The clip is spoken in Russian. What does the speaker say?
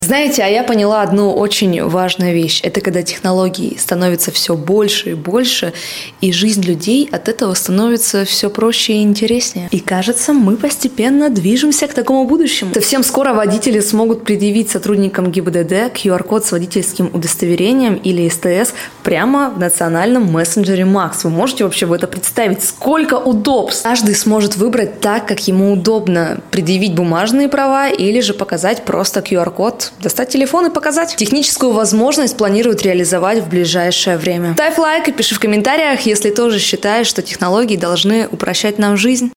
Знаете, а я поняла одну очень важную вещь. Это когда технологий становится все больше и больше, и жизнь людей от этого становится все проще и интереснее. И кажется, мы постепенно движемся к такому будущему. Совсем скоро водители смогут предъявить сотрудникам ГИБДД QR-код с водительским удостоверением или СТС прямо в национальном мессенджере Макс. Вы можете вообще в это представить? Сколько удобств! Каждый сможет выбрать так, как ему удобно. Предъявить бумажные права или же показать просто QR-код. Достать телефон и показать. Техническую возможность планируют реализовать в ближайшее время. Ставь лайк и пиши в комментариях, если тоже считаешь, что технологии должны упрощать нам жизнь.